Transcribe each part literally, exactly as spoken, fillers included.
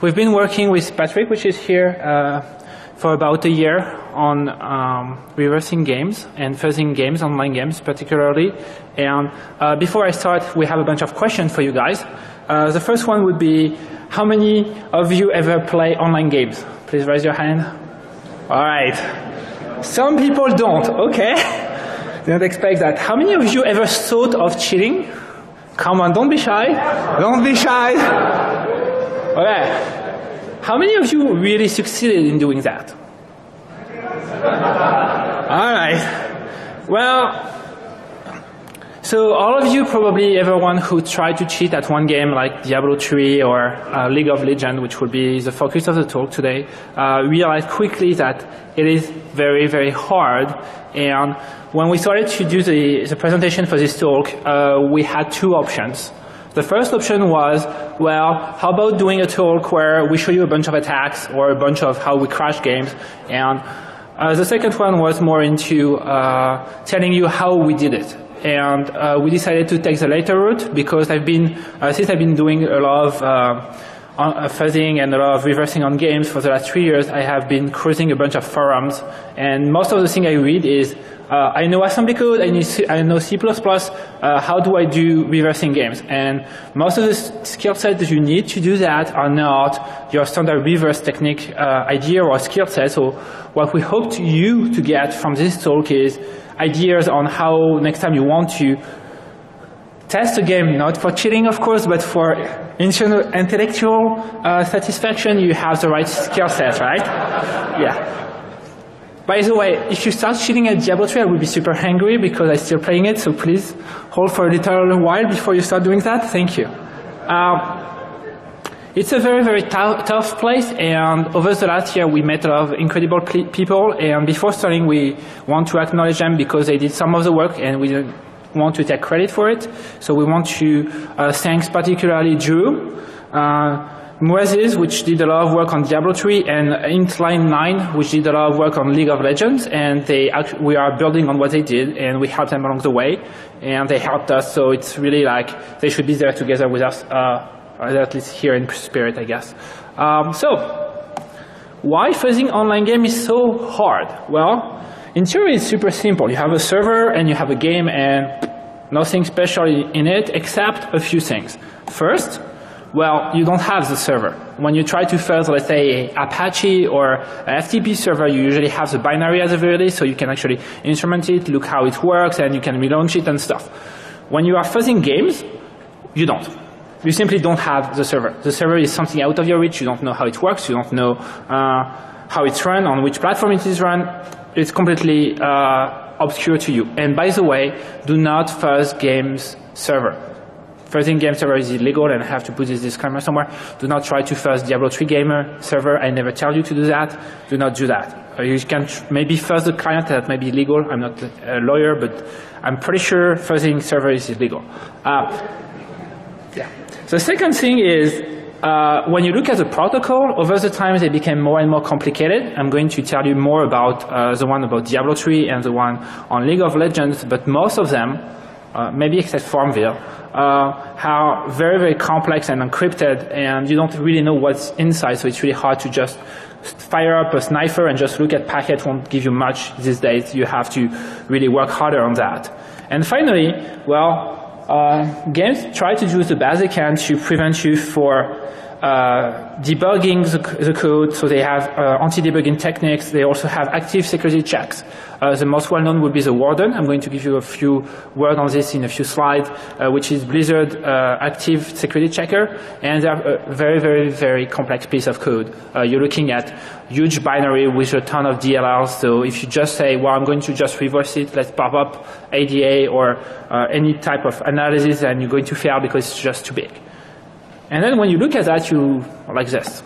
we've been working with Patrick, which is here, uh, for about a year on um, reversing games and fuzzing games, online games particularly. And uh, before I start, we have a bunch of questions for you guys. Uh, the first one would be, how many of you ever play online games? Please raise your hand. All right. Some people don't. Okay. Didn't expect that. How many of you ever thought of cheating? Come on, don't be shy. Don't be shy. Okay. How many of you really succeeded in doing that? All right. Well, so all of you probably everyone who tried to cheat at one game like Diablo three or uh, League of Legends, which will be the focus of the talk today, uh, realized quickly that it is very, very hard. And when we started to do the, the presentation for this talk, uh, we had two options. The first option was, well, how about doing a talk where we show you a bunch of attacks or a bunch of how we crash games, and uh, the second one was more into uh, telling you how we did it. And uh, we decided to take the later route because I've been, uh, since I've been doing a lot of uh, on, uh, fuzzing and a lot of reversing on games for the last three years, I have been cruising a bunch of forums, and most of the thing I read is, Uh, I know assembly code, I, need C, I know C plus plus, uh, how do I do reversing games? And most of the skill sets that you need to do that are not your standard reverse technique uh, idea or skill set. So what we hope to you to get from this talk is ideas on how next time you want to test a game, not for cheating of course, but for intellectual uh, satisfaction, you have the right skill set, right? Yeah. By the way, if you start cheating at Diablo three, I will be super angry because I'm still playing it, so please hold for a little while before you start doing that. Thank you. Um, it's a very, very tough place, and over the last year we met a lot of incredible people, and before starting we want to acknowledge them because they did some of the work and we didn't want to take credit for it. So we want to uh, thank particularly Drew, uh, Moaziz, which did a lot of work on Diablo three, and Intline nine, which did a lot of work on League of Legends, and they act we are building on what they did, and we helped them along the way, and they helped us, so it's really like they should be there together with us, uh, at least here in spirit, I guess. Um, so, why fuzzing online game is so hard? Well, in theory it's super simple. You have a server and you have a game and nothing special in it except a few things. First, well, you don't have the server. When you try to fuzz, let's say, Apache or a F T P server, you usually have the binary at the very least, so you can actually instrument it, look how it works, and you can relaunch it and stuff. When you are fuzzing games, you don't. You simply don't have the server. The server is something out of your reach. You don't know how it works. You don't know uh, how it's run, on which platform it is run. It's completely uh, obscure to you. And by the way, do not fuzz games server. Fuzzing game server is illegal, and I have to put this disclaimer somewhere. Do not try to fuzz Diablo three gamer server. I never tell you to do that. Do not do that. Uh, you can maybe fuzz the client, that may be illegal. I'm not a lawyer, but I'm pretty sure fuzzing server is illegal. Uh, yeah. The second thing is, uh, when you look at the protocol, over the time they became more and more complicated. I'm going to tell you more about uh, the one about Diablo three and the one on League of Legends, but most of them, Uh, maybe except Farmville, uh, are very, very complex and encrypted, and you don't really know what's inside, so it's really hard to just fire up a sniper and just look at packet. Won't give you much these days. You have to really work harder on that. And finally, well, uh, games try to do the best they can to prevent you for Uh, debugging the, the code, so they have uh, anti-debugging techniques. They also have active security checks. Uh, the most well-known would be the Warden. I'm going to give you a few words on this in a few slides, uh, which is Blizzard uh, active security checker, and they have a very, very, very complex piece of code. Uh, you're looking at huge binary with a ton of D L Ls, so if you just say, well, I'm going to just reverse it, let's pop up A D A or uh, any type of analysis, then you're going to fail because it's just too big. And then when you look at that, you are like this.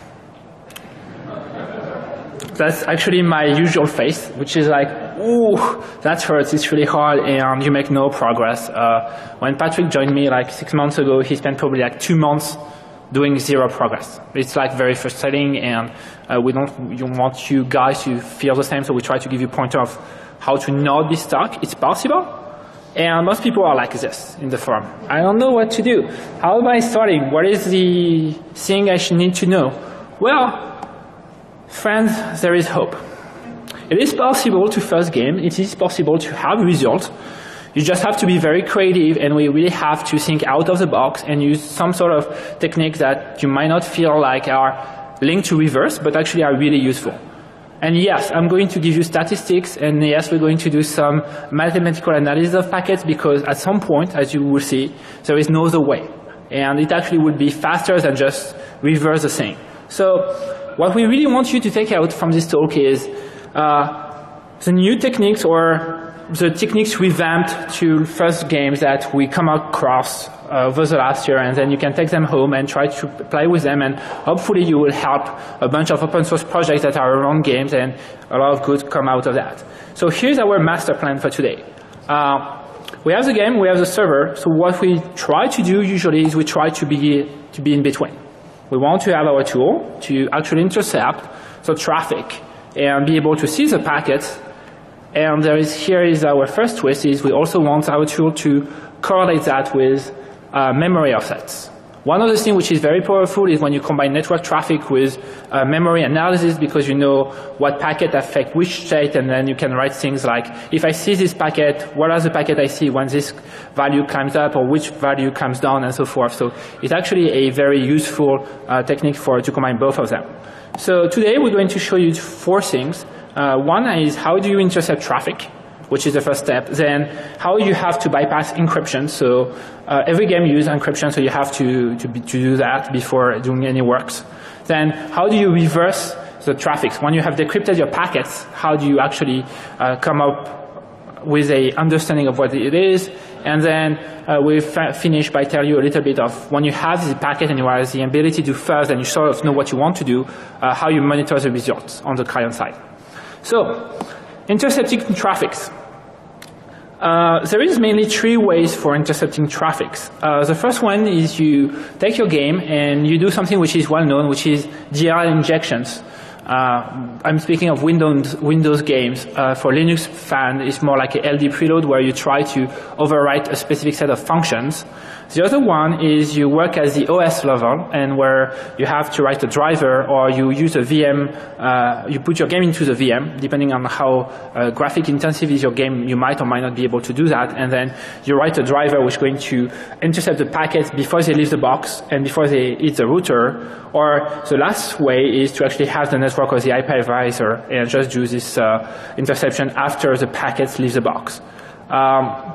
That's actually my usual face, which is like, ooh, that hurts, it's really hard, and you make no progress. Uh, when Patrick joined me like six months ago, he spent probably like two months doing zero progress. It's like very frustrating, and uh, we don't you want you guys to feel the same, so we try to give you a pointer of how to not be stuck. It's possible, And most people are like this in the forum. I don't know what to do. How am I starting? What is the thing I should need to know? Well, friends, there is hope. It is possible to first game. It is possible to have results. You just have to be very creative, and we really have to think out of the box and use some sort of technique that you might not feel like are linked to reverse, but actually are really useful. And yes, I'm going to give you statistics, and yes, we're going to do some mathematical analysis of packets, because at some point, as you will see, there is no other way. And it actually would be faster than just reverse the thing. So what we really want you to take out from this talk is uh, the new techniques, or the techniques revamped to first games that we come across uh, over the last year, and then you can take them home and try to play with them, and hopefully you will help a bunch of open source projects that are around games, and a lot of good come out of that. So here's our master plan for today. Uh, we have the game, we have the server, so what we try to do usually is we try to be, to be in between. We want to have our tool to actually intercept the traffic and be able to see the packets. And there is, here is our first twist, is we also want our tool to correlate that with uh, memory offsets. One of the things which is very powerful is when you combine network traffic with uh, memory analysis, because you know what packet affect which state, and then you can write things like, if I see this packet, what are the packet I see when this value comes up, or which value comes down, and so forth. So it's actually a very useful uh, technique for to combine both of them. So today we're going to show you four things. Uh, one is how do you intercept traffic, which is the first step. Then how you have to bypass encryption. So uh, every game uses encryption, so you have to, to, be, to do that before doing any works. Then how do you reverse the traffic? When you have decrypted your packets, how do you actually uh, come up with a understanding of what it is? And then uh, we'll finish by telling you a little bit of when you have the packet and you have the ability to fuzz and you sort of know what you want to do, uh, how you monitor the results on the client side. So, intercepting traffics. Uh, there is mainly three ways for intercepting traffics. Uh, the first one is you take your game and you do something which is well known, which is D R L injections. Uh, I'm speaking of Windows, Windows games. Uh, for Linux fan, it's more like a L D preload where you try to overwrite a specific set of functions. The other one is you work at the O S level, and where you have to write a driver, or you use a V M, uh, you put your game into the V M, depending on how uh, graphic intensive is your game, you might or might not be able to do that, and then you write a driver which is going to intercept the packets before they leave the box and before they hit the router. Or the last way is to actually have the network or the hypervisor and just do this uh, interception after the packets leave the box. Um,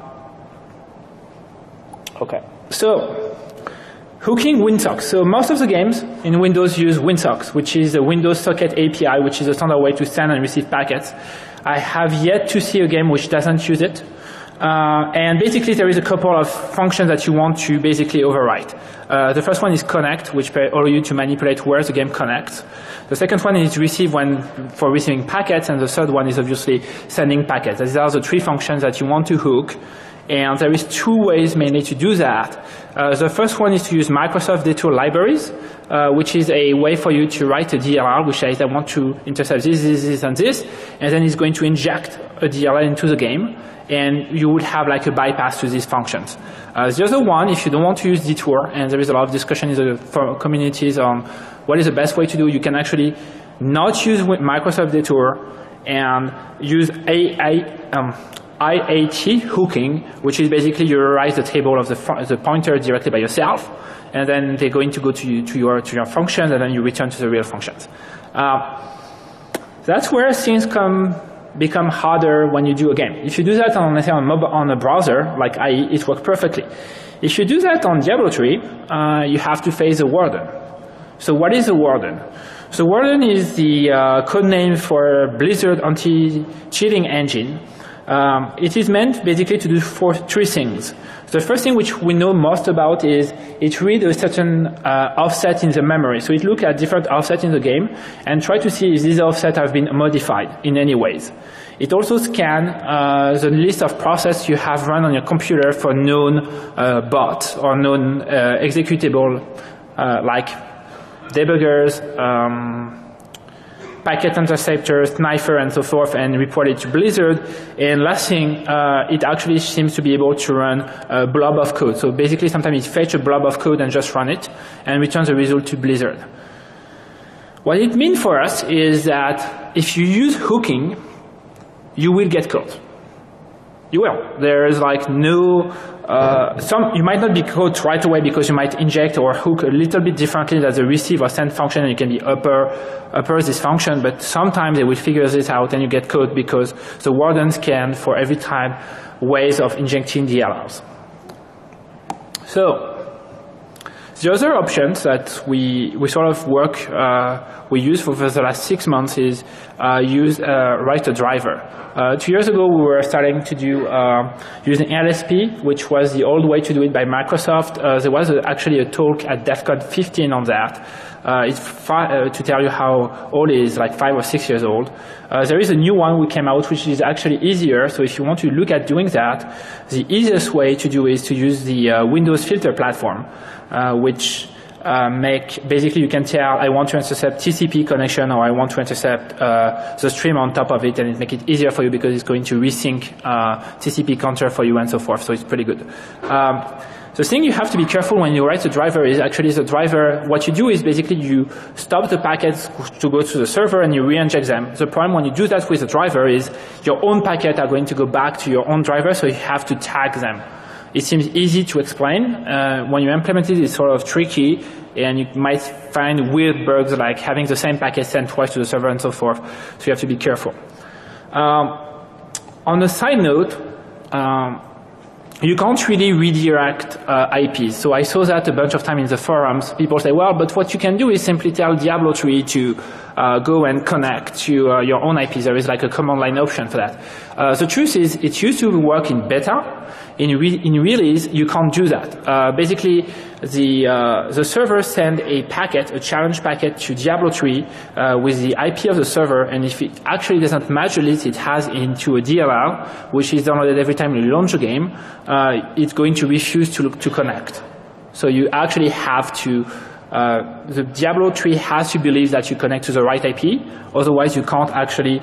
okay. So, hooking WinSock. So most of the games in Windows use WinSock, which is a Windows Socket A P I, which is a standard way to send and receive packets. I have yet to see a game which doesn't use it. Uh, and basically there is a couple of functions that you want to basically overwrite. Uh, the first one is connect, which allows you to manipulate where the game connects. The second one is receive when, for receiving packets, and the third one is obviously sending packets. These are the three functions that you want to hook. And there is two ways mainly to do that. Uh, the first one is to use Microsoft Detour libraries, uh, which is a way for you to write a D L L, which says I want to intercept this, this, this, and this, and then it's going to inject a D L L into the game, and you would have like a bypass to these functions. Uh, the other one, if you don't want to use Detour, and there is a lot of discussion in the communities on what is the best way to do, you can actually not use Microsoft Detour and use A I, um, I A T hooking, which is basically you write the table of the, the pointer directly by yourself, and then they're going to go to, you, to, your, to your functions, and then you return to the real functions. Uh, that's where things come, become harder when you do a game. If you do that on, let's say, on, mobile, on a browser, like I E, it works perfectly. If you do that on Diablo three, uh, you have to face a warden. So what is a warden? So warden is the uh, code name for Blizzard anti-cheating engine. Um, it is meant basically to do four, three things. The first thing which we know most about is it reads a certain uh, offset in the memory. So it looks at different offsets in the game and try to see if these offsets have been modified in any ways. It also scans uh, the list of processes you have run on your computer for known uh, bots or known uh, executable uh, like debuggers, um, packet interceptors, Knifer, and so forth, and report it to Blizzard. And last thing, uh, it actually seems to be able to run a blob of code. So basically, sometimes it fetches a blob of code and just run it, and returns the result to Blizzard. What it means for us is that if you use hooking, you will get caught. You will. There is like no, uh, some, you might not be caught right away because you might inject or hook a little bit differently than the receive or send function, and you can be upper, upper this function, but sometimes they will figure this out and you get caught because the wardens can, for every time, ways of injecting D L Ls. So, the other options that we, we sort of work, uh, we use for the last six months is uh, use, uh, write a driver. Uh, two years ago, we were starting to do uh, using L S P, which was the old way to do it by Microsoft. Uh, there was a, actually a talk at DEF CON fifteen on that. Uh, it's uh, to tell you how old it is, like five or six years old. Uh, there is a new one we came out, which is actually easier. So if you want to look at doing that, the easiest way to do is to use the uh, Windows filter platform, uh, which Uh, make, basically you can tell I want to intercept T C P connection or I want to intercept uh, the stream on top of it, and it make it easier for you because it's going to resync uh, T C P counter for you and so forth, so it's pretty good. Um, the thing you have to be careful when you write a driver is actually the driver, what you do is basically you stop the packets to go to the server and you re-inject them. The problem when you do that with a driver is your own packets are going to go back to your own driver, so you have to tag them. It seems easy to explain. Uh, when you implement it, it's sort of tricky, and you might find weird bugs like having the same packet sent twice to the server and so forth. So you have to be careful. Um, on a side note, um, you can't really redirect uh, I Ps. So I saw that a bunch of times in the forums. People say, well, but what you can do is simply tell Diablo three to uh, go and connect to uh, your own I Ps. There is like a command line option for that. Uh, the truth is, it used to work in beta. In, re in release, you can't do that. Uh, basically, the, uh, the server send a packet, a challenge packet to Diablo three uh, with the I P of the server, and if it actually doesn't match the list it has into a D L L, which is downloaded every time you launch a game, uh, it's going to refuse to, look, to connect. So you actually have to, uh, the Diablo three has to believe that you connect to the right I P, otherwise you can't actually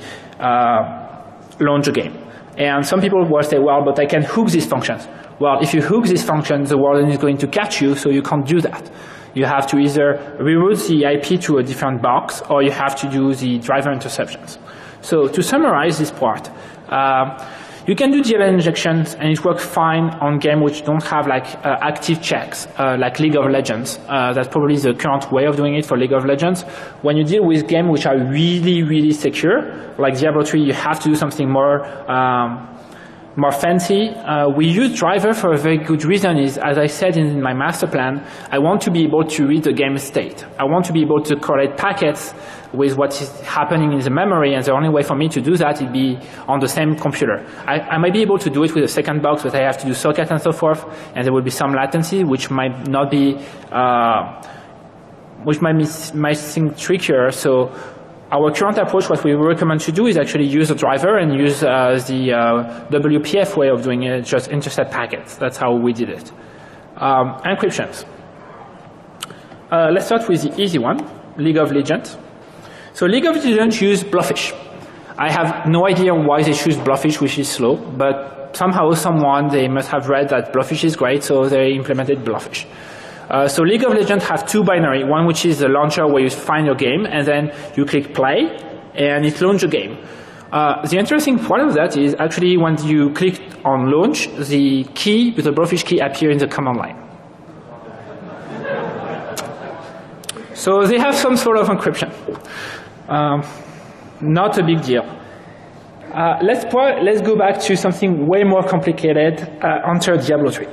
uh, launch a game. And some people will say, well, but I can hook these functions. Well, if you hook these functions, the warden is going to catch you, so you can't do that. You have to either reroute the I P to a different box, or you have to do the driver interceptions. So to summarize this part, uh, you can do D L L injections, and it works fine on games which don't have like uh, active checks, uh, like League of Legends. Uh, that's probably the current way of doing it for League of Legends. When you deal with games which are really, really secure, like Diablo three, you have to do something more, um, more fancy. Uh, we use driver for a very good reason is, as I said in my master plan, I want to be able to read the game state. I want to be able to correlate packets with what is happening in the memory, and the only way for me to do that is be on the same computer. I, I might be able to do it with a second box, but I have to do socket and so forth, and there will be some latency, which might not be, uh, which might, miss, might seem trickier. So our current approach, what we recommend to do is actually use a driver and use uh, the uh, W P F way of doing it, just intercept packets. That's how we did it. Um, encryptions. Uh, let's start with the easy one, League of Legends. So League of Legends use Blowfish. I have no idea why they choose Blowfish, which is slow, but somehow someone, they must have read that Blowfish is great, so they implemented Blowfish. Uh, so League of Legends have two binary, one which is the launcher where you find your game, and then you click play, and it launches a game. Uh, the interesting part of that is actually when you click on launch, the key, the Blowfish key appears in the command line. So they have some sort of encryption. Um, not a big deal. Uh, let's, let's go back to something way more complicated, uh, enter Diablo three.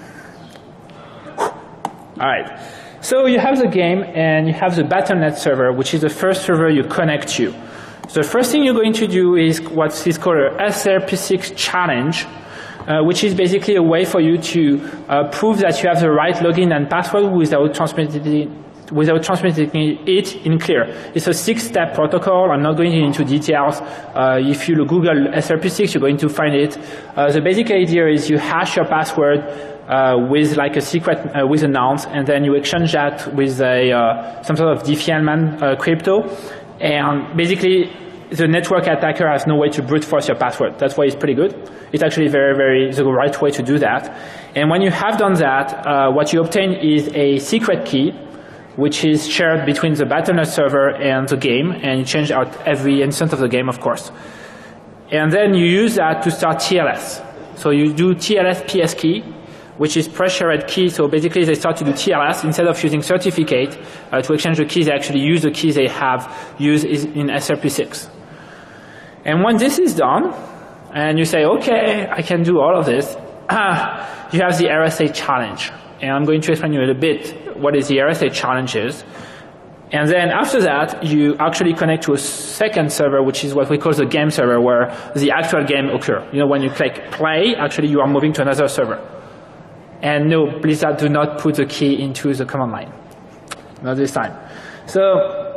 All right. So you have the game, and you have the Battle dot net server, which is the first server you connect to. So the first thing you're going to do is what is called a S R P six challenge, uh, which is basically a way for you to uh, prove that you have the right login and password without transmitting without transmitting it in clear. It's a six-step protocol. I'm not going into details. Uh, if you Google S R P six, you're going to find it. Uh, the basic idea is you hash your password uh, with like a secret, uh, with a nonce, and then you exchange that with a, uh, some sort of Diffie-Hellman uh, crypto. And basically, the network attacker has no way to brute force your password. That's why it's pretty good. It's actually very, very the right way to do that. And when you have done that, uh, what you obtain is a secret key, which is shared between the battle dot net server and the game, and you change out every instant of the game, of course. And then you use that to start T L S. So you do T L S P S key, which is press-shared key. So basically, they start to do T L S instead of using certificate uh, to exchange the keys. They actually use the keys they have used in S R P six. And when this is done, and you say, okay, I can do all of this, you have the R S A challenge. And I'm going to explain you a little bit what is the R S A challenge is. And then after that, you actually connect to a second server, which is what we call the game server, where the actual game occurs. You know, when you click play, actually you are moving to another server. And no, Blizzard do not put the key into the command line. Not this time. So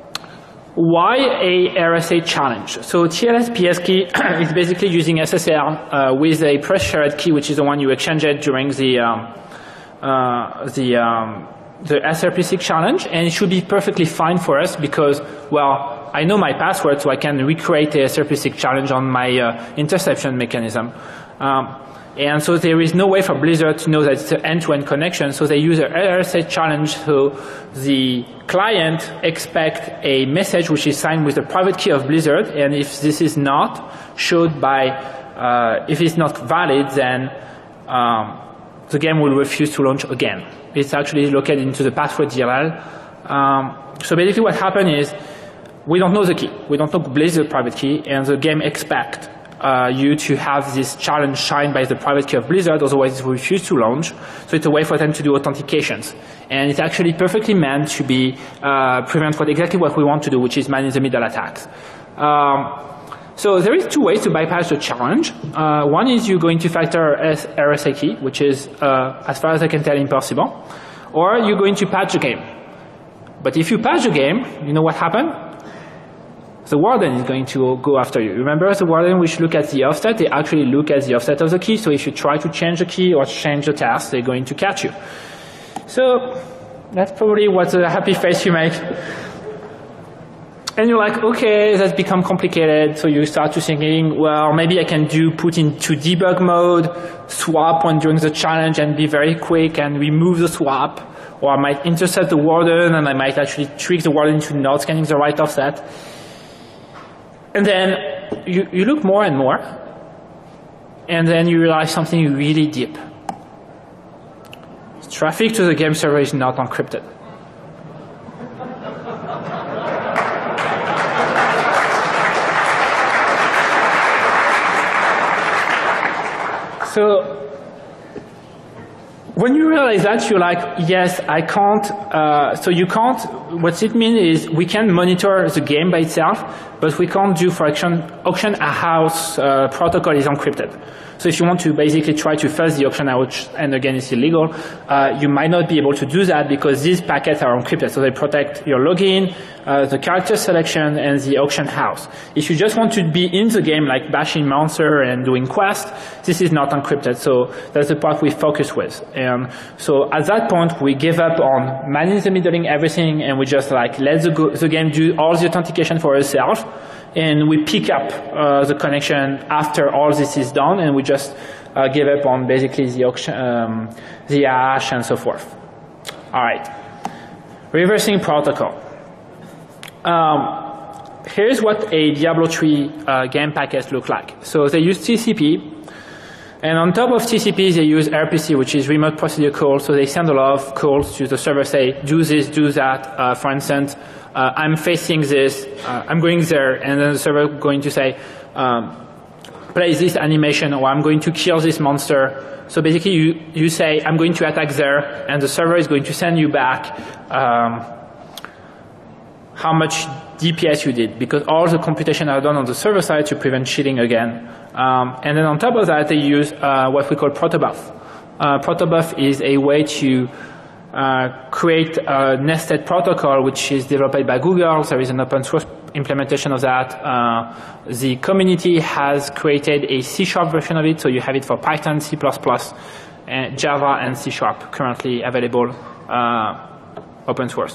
why a R S A challenge? So T L S P S key is basically using S S L uh, with a press-shared key, which is the one you exchanged during the um, uh, the um, the S R P six challenge, and it should be perfectly fine for us because, well, I know my password, so I can recreate the S R P six challenge on my uh, interception mechanism. Um, and so there is no way for Blizzard to know that it's an end-to-end connection, so they use an R S A challenge, so the client expects a message which is signed with the private key of Blizzard, and if this is not showed by, uh, if it's not valid, then um, the game will refuse to launch again. It's actually located into the password D L L. Um, so basically what happened is we don't know the key. We don't know Blizzard's private key, and the game expects uh, you to have this challenge signed by the private key of Blizzard, otherwise it will refuse to launch. So it's a way for them to do authentications. And it's actually perfectly meant to be uh, prevent what exactly what we want to do, which is man-in-the-middle attacks. Um, So there is two ways to bypass the challenge. Uh, one is you're going to factor R S A key, which is, uh, as far as I can tell, impossible. Or you're going to patch the game. But if you patch the game, you know what happened? The warden is going to go after you. Remember the warden which look at the offset? They actually look at the offset of the key. So if you try to change the key or change the task, they're going to catch you. So that's probably what the happy face you make. And you're like, okay, that's become complicated. So you start to thinking, well, maybe I can do put into debug mode, swap when during the challenge and be very quick and remove the swap. Or I might intercept the warden and I might actually trick the warden into not scanning the right offset. And then you, you look more and more. And then you realize something really deep. Traffic to the game server is not encrypted. So when you realize that, you're like, yes, I can't. Uh, so you can't. What it means is we can monitor the game by itself, but we can't do for auction. Auction house uh, protocol is encrypted. So if you want to basically try to fuzz the auction house, and again it's illegal, uh, you might not be able to do that because these packets are encrypted. So they protect your login, uh, the character selection, and the auction house. If you just want to be in the game like bashing monster and doing quests, this is not encrypted. So that's the part we focus with. And so at that point, we give up on man-in-the-middling everything, and we just like let the, go the game do all the authentication for itself. And we pick up uh, the connection after all this is done, and we just uh, give up on basically the auction, um, the hash, and so forth. All right, reversing protocol. Um, here's what a Diablo three uh, game packet looks like. So they use T C P, and on top of T C P, they use R P C, which is remote procedure call. So they send a lot of calls to the server, say, do this, do that. Uh, for instance, Uh, I'm facing this, uh, I'm going there, and then the server going to say, um, play this animation, or I'm going to kill this monster. So basically you, you say, I'm going to attack there, and the server is going to send you back um, how much D P S you did, because all the computation are done on the server side to prevent cheating again. Um, and then on top of that, they use uh, what we call protobuf. Uh, protobuf is a way to Uh, create a nested protocol which is developed by Google. There is an open source implementation of that. Uh, the community has created a C sharp version of it, so you have it for Python, C plus plus, and Java and C sharp currently available uh, open source.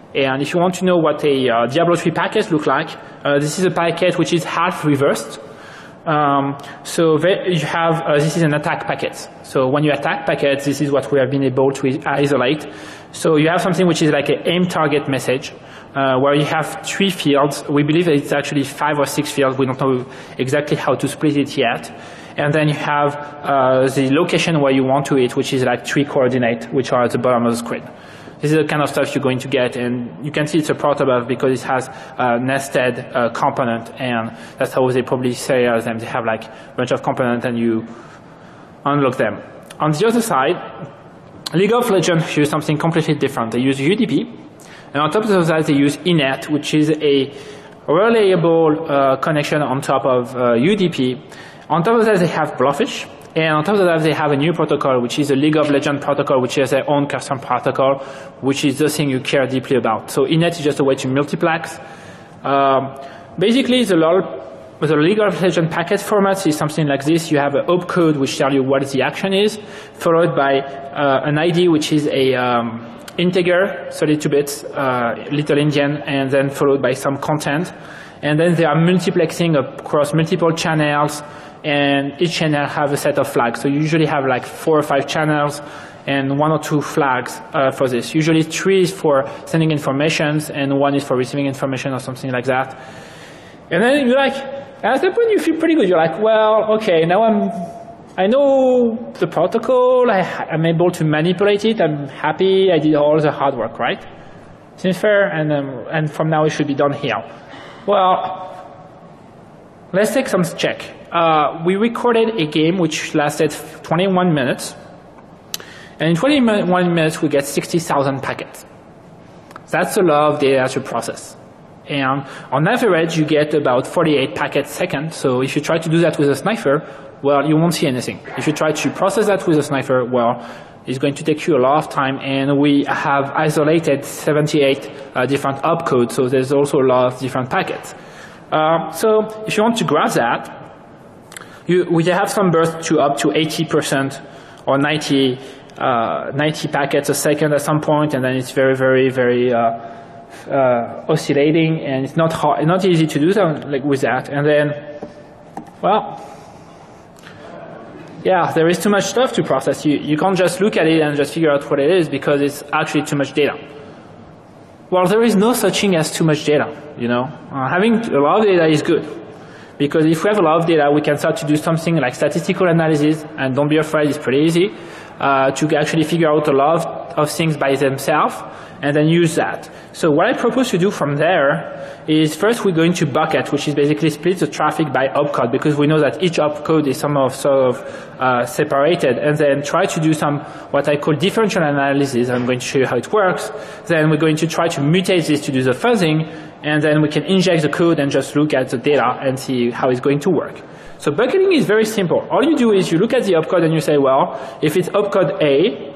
And if you want to know what a uh, Diablo three packet looks like, uh, this is a packet which is half reversed. Um, so you have, uh, this is an attack packet. So when you attack packets, this is what we have been able to isolate. So you have something which is like an aim target message, uh, where you have three fields. We believe that it's actually five or six fields. We don't know exactly how to split it yet. And then you have uh, the location where you want to hit, which is like three coordinates, which are at the bottom of the screen. This is the kind of stuff you're going to get, and you can see it's a protobuf because it has a nested uh, component, and that's how they probably say uh, them. They have like a bunch of components, and you unlock them. On the other side, League of Legends use something completely different. They use U D P, and on top of that, they use I N E T, which is a reliable uh, connection on top of uh, U D P. On top of that, they have Blowfish. And on top of that, they have a new protocol, which is a League of Legends protocol, which has their own custom protocol, which is the thing you care deeply about. So I N E T is just a way to multiplex. Um, basically, the, the League of Legends packet format is something like this. You have an opcode, which tells you what the action is, followed by uh, an I D, which is a um, integer, thirty-two bits, uh, little Indian, and then followed by some content. And then they are multiplexing across multiple channels, and each channel have a set of flags. So you usually have like four or five channels and one or two flags uh, for this. Usually three is for sending informations and one is for receiving information or something like that. And then you're like, at that point you feel pretty good. You're like, well, okay, now I'm, I know the protocol, I, I'm able to manipulate it, I'm happy, I did all the hard work, right? Seems fair, and, um, and from now it should be done here. Well, let's take some check. Uh, we recorded a game which lasted twenty-one minutes, and in twenty-one minutes we get sixty thousand packets. That's a lot of data to process. And on average, you get about forty-eight packets a second. So if you try to do that with a Snifer, well, you won't see anything. If you try to process that with a Snifer, well, it's going to take you a lot of time. And we have isolated seventy-eight uh, different opcodes, so there's also a lot of different packets. Uh, so if you want to graph that, you, we have some bursts to up to eighty percent or ninety, uh, ninety packets a second at some point, and then it's very, very, very uh, uh, oscillating, and it's not hard, not easy to do that like with that. And then, well, yeah, there is too much stuff to process. You you can't just look at it and just figure out what it is because it's actually too much data. Well, there is no such thing as too much data. You know, uh, having a lot of data is good. Because if we have a lot of data, we can start to do something like statistical analysis, and don't be afraid, it's pretty easy, uh, to actually figure out a lot of, of things by themselves, and then use that. So what I propose to do from there is first we're going to bucket, which is basically split the traffic by opcode, because we know that each opcode is some of sort of uh, separated, and then try to do some what I call differential analysis. I'm going to show you how it works. Then we're going to try to mutate this to do the fuzzing, and then we can inject the code and just look at the data and see how it's going to work. So bucketing is very simple. All you do is you look at the opcode and you say, well, if it's opcode A,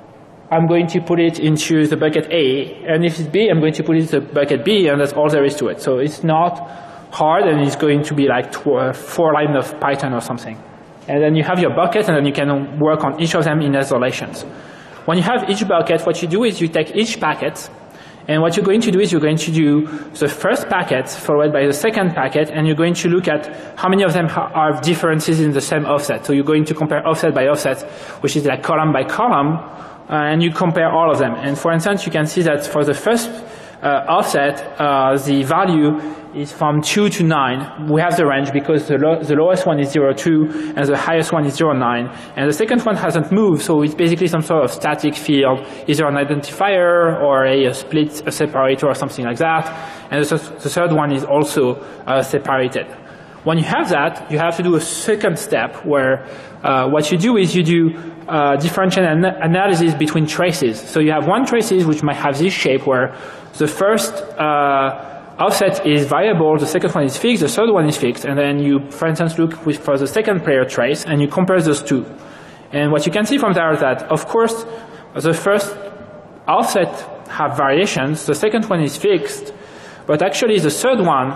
I'm going to put it into the bucket A, and if it's B, I'm going to put it into bucket B, and that's all there is to it. So it's not hard, and it's going to be like tw four lines of Python or something. And then you have your bucket, and then you can work on each of them in isolations. When you have each bucket, what you do is you take each packet, and what you're going to do is you're going to do the first packet followed by the second packet, and you're going to look at how many of them are differences in the same offset. So you're going to compare offset by offset, which is like column by column, uh, and you compare all of them. And for instance, you can see that for the first uh, offset, uh, the value is from two to nine. We have the range because the, lo the lowest one is zero two and the highest one is zero nine. And the second one hasn't moved, so it's basically some sort of static field, either an identifier or a, a split, a separator or something like that. And the, the third one is also uh, separated. When you have that, you have to do a second step where uh, what you do is you do uh, differential an analysis between traces. So you have one traces which might have this shape where the first uh, offset is variable, the second one is fixed, the third one is fixed, and then you, for instance, look with, for the second player trace, and you compare those two. And what you can see from there is that, of course, the first offset have variations, the second one is fixed, but actually the third one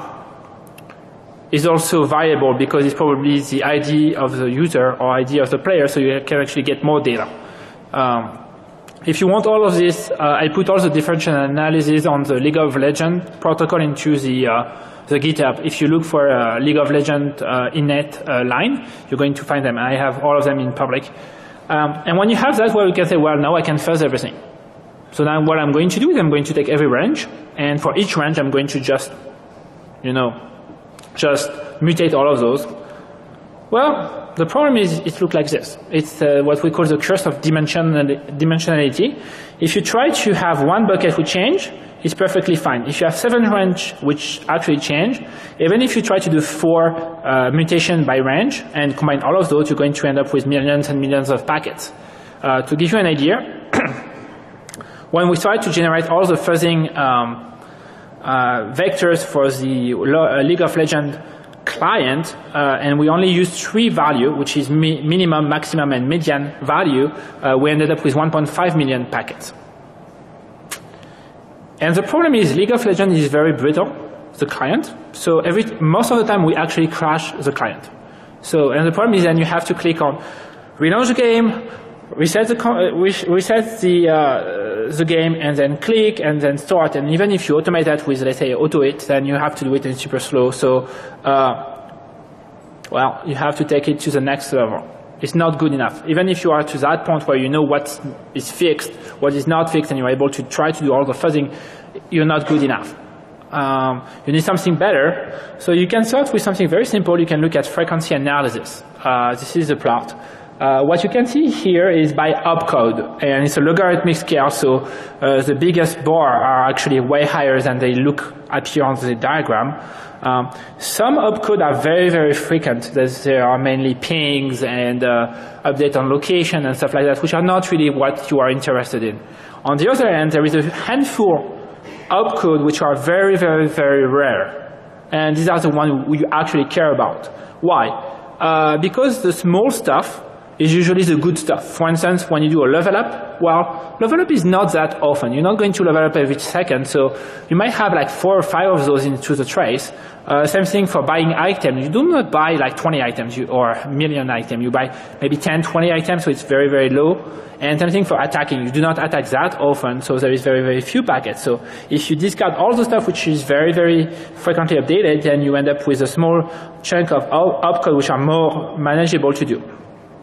is also variable because it's probably the I D of the user or I D of the player, so you can actually get more data. Um, if you want all of this, uh, I put all the differential analysis on the League of Legends protocol into the uh, the GitHub. If you look for a League of Legends uh, innet uh, line, you're going to find them. I have all of them in public. Um, and when you have that, well, you can say, well, now I can fuzz everything. So now what I'm going to do is I'm going to take every range, and for each range I'm going to just, you know, just mutate all of those. Well, the problem is it looks like this. It's uh, what we call the curse of dimensional dimensionality. If you try to have one bucket which change, it's perfectly fine. If you have seven range which actually change, even if you try to do four uh, mutation by range and combine all of those, you're going to end up with millions and millions of packets. Uh, to give you an idea, when we try to generate all the fuzzing um, uh, vectors for the uh, League of Legends client, uh, and we only use three value, which is mi minimum, maximum, and median value, uh, we ended up with one point five million packets. And the problem is League of Legends is very brittle, the client. So every, most of the time we actually crash the client. So, and the problem is then you have to click on relaunch the game, reset the, uh, reset the, uh, the game, and then click, and then start. And even if you automate that with, let's say, auto it, then you have to do it in super slow. So, uh, well, you have to take it to the next level. It's not good enough. Even if you are to that point where you know what is fixed, what is not fixed, and you're able to try to do all the fuzzing, you're not good enough. Um, you need something better. So you can start with something very simple. You can look at frequency analysis. Uh, this is the plot. Uh, what you can see here is by opcode, and it's a logarithmic scale, so uh, the biggest bar are actually way higher than they look appear on the diagram. Um, some opcode are very, very frequent. There are mainly pings and uh, update on location and stuff like that, which are not really what you are interested in. On the other hand, there is a handful opcode which are very, very, very rare. And these are the ones you actually care about. Why? Uh, because the small stuff is usually the good stuff. For instance, when you do a level up, well, level up is not that often. You're not going to level up every second, so you might have like four or five of those into the trace. Uh, same thing for buying items. You do not buy like twenty items you, or a million items. You buy maybe ten, twenty items, so it's very, very low. And same thing for attacking. You do not attack that often, so there is very, very few packets. So if you discard all the stuff which is very, very frequently updated, then you end up with a small chunk of opcode which are more manageable to do.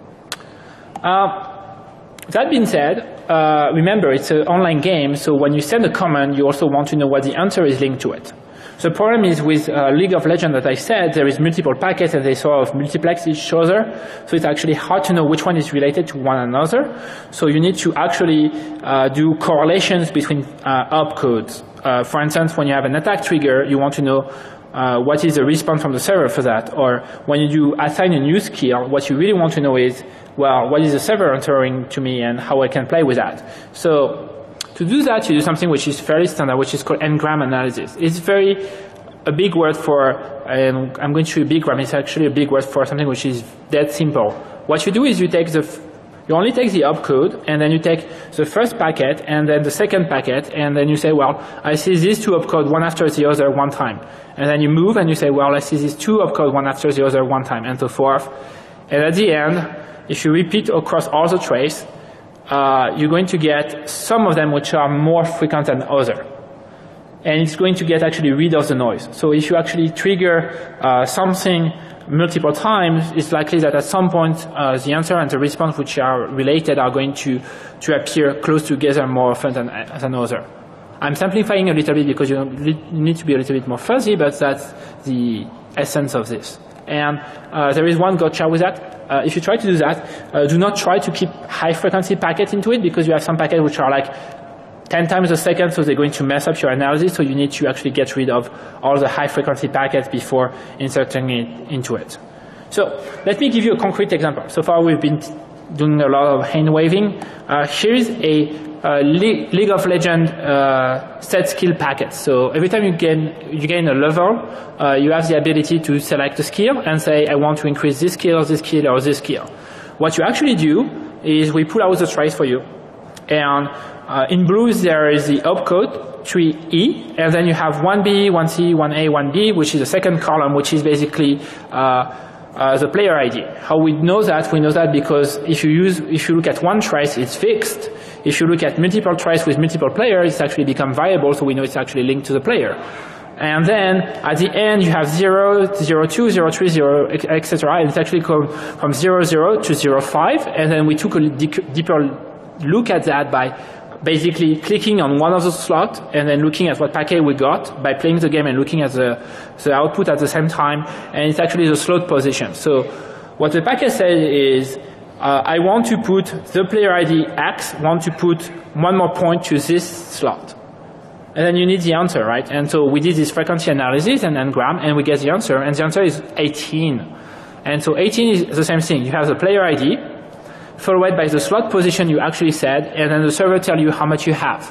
Uh, that being said, uh, remember it's an online game, so when you send a command, you also want to know what the answer is linked to it. The problem is with uh, League of Legends, that I said, there is multiple packets and they sort of multiplex each other, so it's actually hard to know which one is related to one another. So you need to actually uh, do correlations between uh, opcodes. Uh, for instance, when you have an attack trigger, you want to know Uh, what is the response from the server for that? Or when you do assign a new skill, what you really want to know is, well, what is the server answering to me and how I can play with that? So to do that, you do something which is fairly standard, which is called n-gram analysis. It's very a big word for, um, I'm going to show you big gram, it's actually a big word for something which is that simple. What you do is you take the You only take the opcode, and then you take the first packet, and then the second packet, and then you say, well, I see these two opcode one after the other one time. And then you move, and you say, well, I see these two opcode one after the other one time, and so forth. And at the end, if you repeat across all the trace, uh, you're going to get some of them which are more frequent than other. And it's going to get actually rid of the noise. So if you actually trigger uh, something multiple times, it's likely that at some point uh, the answer and the response which are related are going to, to appear close together more often than, than other. I'm simplifying a little bit because you need to be a little bit more fuzzy, but that's the essence of this. And uh, there is one gotcha with that. Uh, if you try to do that, uh, do not try to keep high frequency packets into it, because you have some packets which are like ten times a second, so they're going to mess up your analysis, so you need to actually get rid of all the high frequency packets before inserting it into it. So let me give you a concrete example. So far we've been doing a lot of hand waving. Uh, here's a uh, Le League of Legends uh, set skill packet. So every time you gain, you gain a level, uh, you have the ability to select a skill and say, I want to increase this skill, this skill, or this skill. What you actually do is we pull out the trace for you, and Uh, in blue there is the opcode three E, and then you have one B, one C, one A, one B, which is the second column, which is basically uh, uh, the player I D. How we know that? We know that because if you use, if you look at one trace, it's fixed. if you look at multiple trace with multiple players, it's actually become variable, so we know it's actually linked to the player. And then at the end, you have zero, zero two, zero three, zero, et cetera. And it's actually come from zero zero to zero five. And then we took a deeper look at that by basically clicking on one of those slots and then looking at what packet we got by playing the game and looking at the, the output at the same time. And it's actually the slot position. So what the packet says is, uh, I want to put the player I D X, want to put one more point to this slot. And then you need the answer, right? And so we did this frequency analysis and n-gram, and we get the answer, and the answer is eighteen. And so eighteen is the same thing. You have the player I D, followed by the slot position you actually said, and then the server tells you how much you have.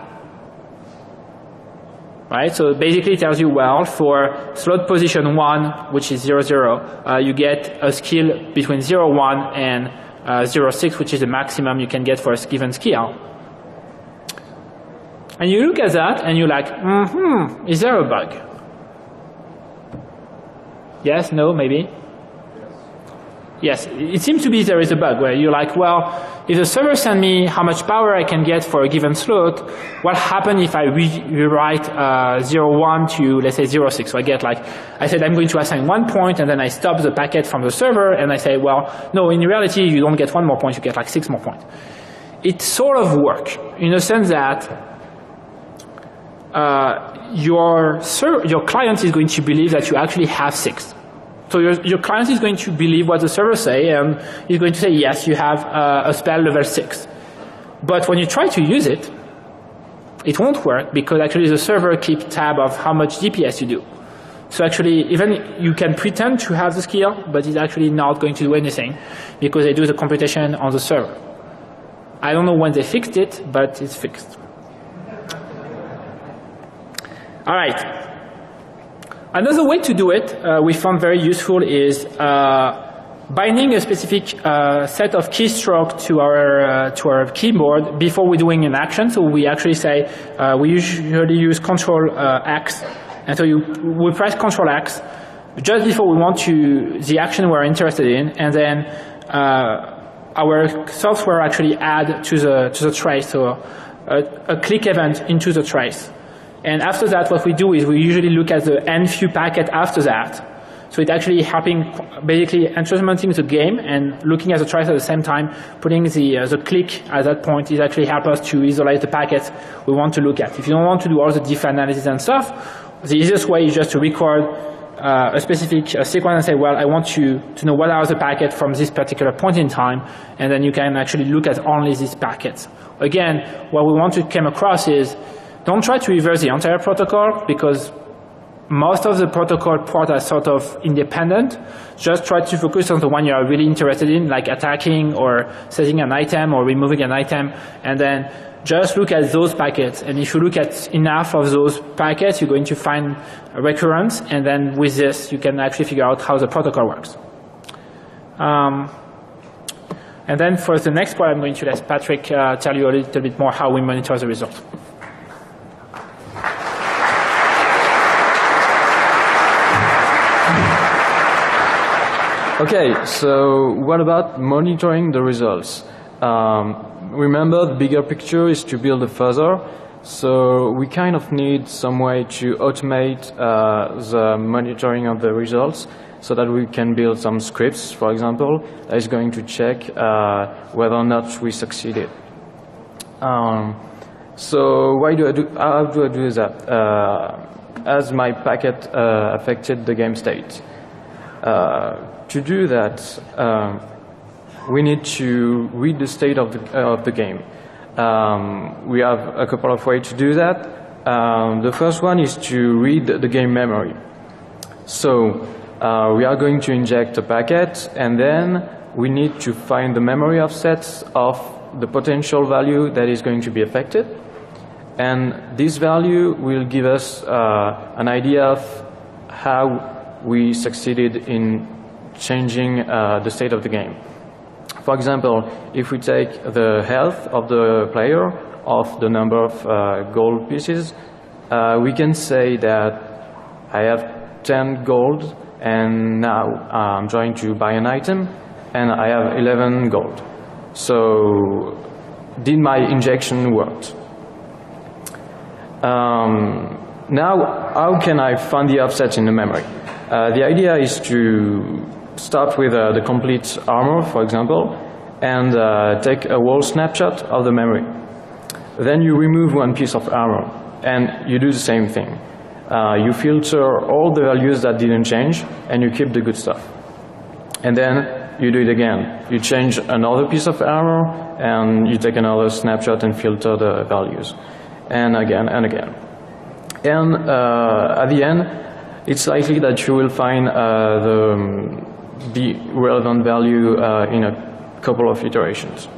Right? So basically it tells you, well, for slot position one, which is zero zero, uh, you get a skill between zero one and uh, zero six, which is the maximum you can get for a given skill. And you look at that and you're like, mm-hmm, is there a bug? Yes, no, maybe? Yes, it seems to be there is a bug where you're like, well, if the server sends me how much power I can get for a given slot, what happens if I re rewrite uh, zero one to, let's say, zero six? So I get like, I said I'm going to assign one point, and then I stop the packet from the server, and I say, well, no, in reality, you don't get one more point, you get like six more points. It sort of works in the sense that Uh, your, your client is going to believe that you actually have six. So your, your client is going to believe what the server say, and he's going to say, yes, you have uh, a spell level six. But when you try to use it, it won't work because actually the server keeps tab of how much D P S you do. So actually, even you can pretend to have the skill, but it's actually not going to do anything because they do the computation on the server. I don't know when they fixed it, but it's fixed. All right. Another way to do it uh, we found very useful is uh, binding a specific uh, set of keystroke to our uh, to our keyboard before we're doing an action. So we actually say uh, we usually use Control uh, X, and so you we press Control X just before we want to the action we're interested in, and then uh, our software actually add to the to the trace, so a, a click event into the trace. And after that, what we do is we usually look at the n few packet after that. So it's actually helping, basically instrumenting the game and looking at the trace at the same time, putting the, uh, the click at that point is actually help us to isolate the packets we want to look at. If you don't want to do all the diff analysis and stuff, the easiest way is just to record uh, a specific uh, sequence and say, well, I want to, to know what are the packets from this particular point in time, and then you can actually look at only these packets. Again, what we want to come across is, don't try to reverse the entire protocol because most of the protocol parts are sort of independent. Just try to focus on the one you are really interested in, like attacking or setting an item or removing an item, and then just look at those packets. And if you look at enough of those packets, you're going to find a recurrence, and then with this, you can actually figure out how the protocol works. Um, and then for the next part, I'm going to let Patrick uh, tell you a little bit more how we monitor the result. Okay, so what about monitoring the results? Um, remember, the bigger picture is to build a fuzzer, so we kind of need some way to automate uh, the monitoring of the results so that we can build some scripts, for example, that is going to check uh, whether or not we succeeded. Um, so why do I do, how do I do that? Uh, as my packet uh, affected the game state. Uh, To do that, um, we need to read the state of the, uh, of the game. Um, we have a couple of ways to do that. Um, the first one is to read the game memory. So uh, we are going to inject a packet, and then we need to find the memory offsets of the potential value that is going to be affected. And this value will give us uh, an idea of how we succeeded in changing uh, the state of the game. For example, if we take the health of the player, of the number of uh, gold pieces, uh, we can say that I have ten gold and now I'm trying to buy an item and I have eleven gold. So did my injection work? Um, now, how can I find the offset in the memory? Uh, the idea is to start with uh, the complete armor, for example, and uh, take a whole snapshot of the memory. Then you remove one piece of armor, and you do the same thing. Uh, you filter all the values that didn't change, and you keep the good stuff. And then you do it again. You change another piece of armor, and you take another snapshot and filter the values. And again, and again. And uh, at the end, it's likely that you will find uh, the, um, the relevant value uh, in a couple of iterations.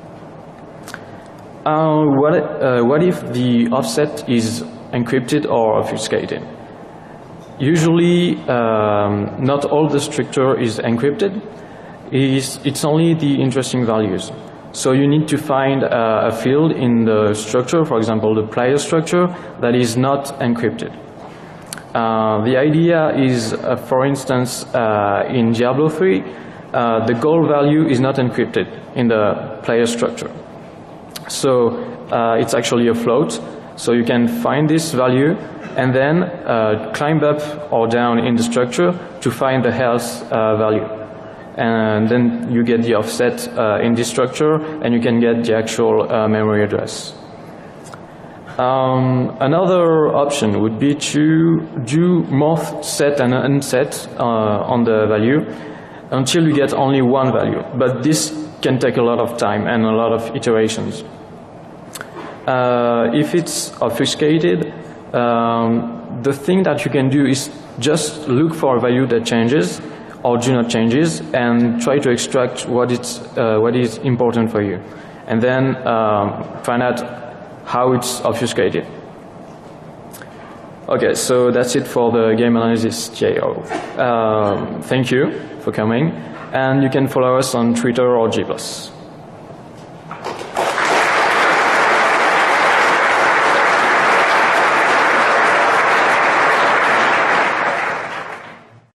Uh, what, uh, what if the offset is encrypted or obfuscated? Usually, um, not all the structure is encrypted. It's, it's only the interesting values. So you need to find uh, a field in the structure, for example, the player structure, that is not encrypted. Uh, the idea is, uh, for instance, uh, in Diablo three, uh, the goal value is not encrypted in the player structure. So uh, it's actually a float. So you can find this value and then uh, climb up or down in the structure to find the health uh, value. And then you get the offset uh, in this structure, and you can get the actual uh, memory address. Um, another option would be to do both set and unset uh, on the value until you get only one value. But this can take a lot of time and a lot of iterations. Uh, if it's obfuscated, um, the thing that you can do is just look for a value that changes or do not changes, and try to extract what, it's, uh, what is important for you. And then um, find out how it's obfuscated. Okay, so that's it for the Game Analysis J O. Um, thank you for coming, and you can follow us on Twitter or G plus.